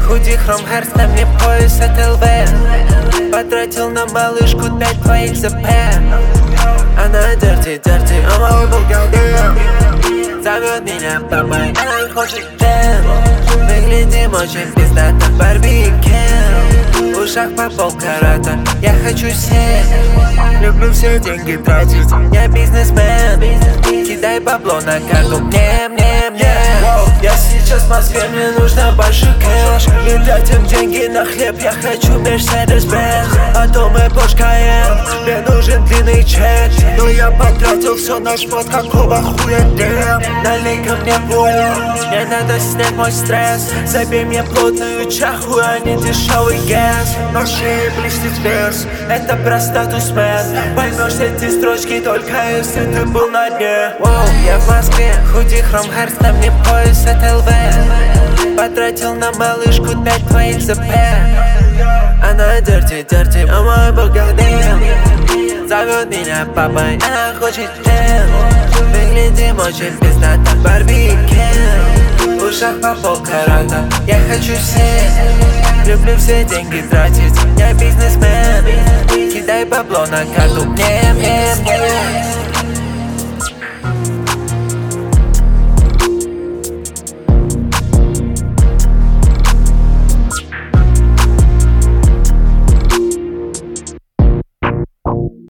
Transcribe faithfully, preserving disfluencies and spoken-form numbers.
худи хром Hertz, на мне пояс от эл вэ. Потратил на малышку пять твоих зэ пэ. Она дерти, дерти, а мой бухгалдер. Зовет меня папой, она хочет дэн. Выглядим очень пиздато, Барби и Кен. В ушах по полкарата, я хочу сесть. Люблю все деньги тратить, я бизнесмен. Кидай бабло на карту, мне, мне, мне. Я сейчас в Москве, мне нужно больше кэш. И тратим деньги на хлеб, я хочу Mercedes-Benz. А то мы Porsche Cayenne, мне нужен длинный чек. Но я потратил все на шмот, какого хуя дэм. Налей ко мне пулю, мне надо снять мой стресс. Забей мне плотную чаху, а не дешевый газ. На шее блестит вес, это про статус мэн. Поймешь эти строчки только если ты был на дне. Воу, я в Москве, худи хром Hertz, на мне пояс от эл вэ. Потратил на малышку пять твоих зэ пэ. Она дерти, дерти, а мой бухгалдер. Зовет меня папой, она хочет дэн. Выглядим очень пиздато, Барби и Кен. В ушах по полкарата, я хочу сесть. Люблю все деньги тратить, я бизнесмен. Кидай бабло на карту, мне, мне, мне.